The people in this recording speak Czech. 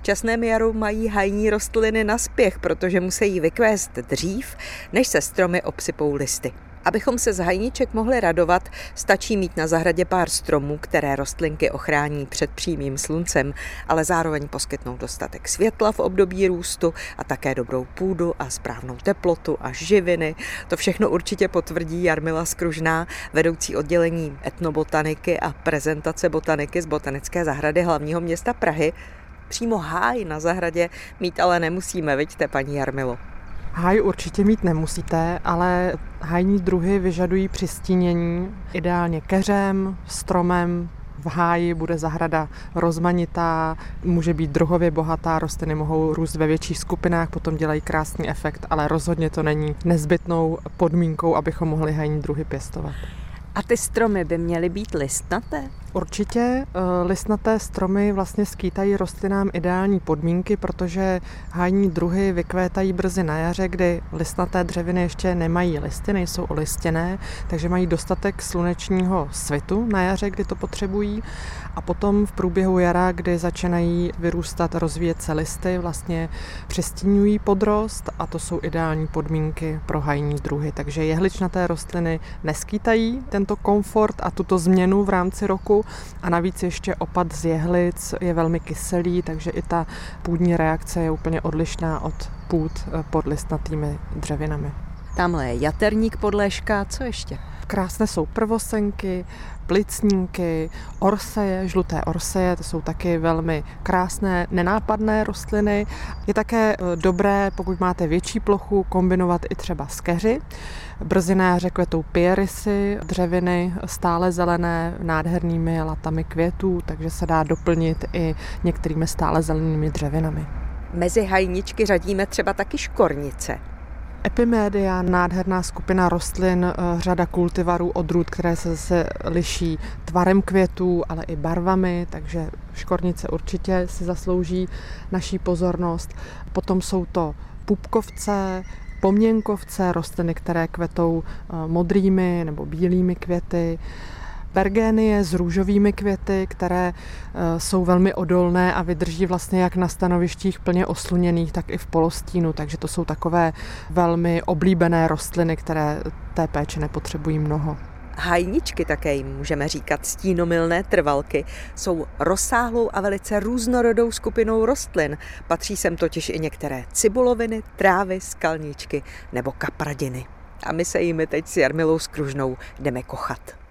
včasném jaru mají hajní rostliny naspěch, protože musí vykvést dřív, než se stromy obsypou listy. Abychom se z hajniček mohli radovat, stačí mít na zahradě pár stromů, které rostlinky ochrání před přímým sluncem, ale zároveň poskytnou dostatek světla v období růstu a také dobrou půdu a správnou teplotu a živiny. To všechno určitě potvrdí Jarmila Skružná, vedoucí oddělení etnobotaniky a prezentace botaniky z Botanické zahrady hlavního města Prahy. Přímo háj na zahradě mít ale nemusíme, viďte, paní Jarmilo? Háj určitě mít nemusíte, ale hajní druhy vyžadují přistínění, ideálně keřem, stromem. V háji bude zahrada rozmanitá, může být druhově bohatá, rostliny mohou růst ve větších skupinách, potom dělají krásný efekt, ale rozhodně to není nezbytnou podmínkou, abychom mohli hajní druhy pěstovat. A ty stromy by měly být listnaté? Určitě listnaté stromy vlastně skýtají rostlinám ideální podmínky, protože hajní druhy vykvétají brzy na jaře, kdy listnaté dřeviny ještě nemají listy, nejsou olistěné, takže mají dostatek slunečního svitu na jaře, kdy to potřebují. A potom v průběhu jara, kdy začínají vyrůstat, rozvíjet se listy, vlastně přestíňují podrost a to jsou ideální podmínky pro hajní druhy. Takže jehličnaté rostliny neskýtají tento komfort a tuto změnu v rámci roku. A navíc ještě opad z jehlic je velmi kyselý, takže i ta půdní reakce je úplně odlišná od půd pod listnatými dřevinami. Tamhle je jaterník podléška, co ještě? Krásné jsou prvosenky, plicníky, orseje, žluté orseje, to jsou taky velmi krásné, nenápadné rostliny. Je také dobré, pokud máte větší plochu, kombinovat i třeba s keři. Brzy na jaře kvetou pierisy, dřeviny stále zelené, nádhernými latami květů, takže se dá doplnit i některými stále zelenými dřevinami. Mezi hajničky řadíme třeba taky škornice. Epimédia, nádherná skupina rostlin, řada kultivarů, odrůd, které se zase liší tvarem květů, ale i barvami, takže škornice určitě si zaslouží naší pozornost. Potom jsou to pupkovce, poměnkovce, rostliny, které kvetou modrými nebo bílými květy, bergénie s růžovými květy, které jsou velmi odolné a vydrží vlastně jak na stanovištích plně osluněných, tak i v polostínu, takže to jsou takové velmi oblíbené rostliny, které té péče nepotřebují mnoho. Hajničky, také jim můžeme říkat stínomilné trvalky, jsou rozsáhlou a velice různorodou skupinou rostlin. Patří sem totiž i některé cibuloviny, trávy, skalničky nebo kapradiny. A my se jimi teď s Jarmilou Skružnou jdeme kochat.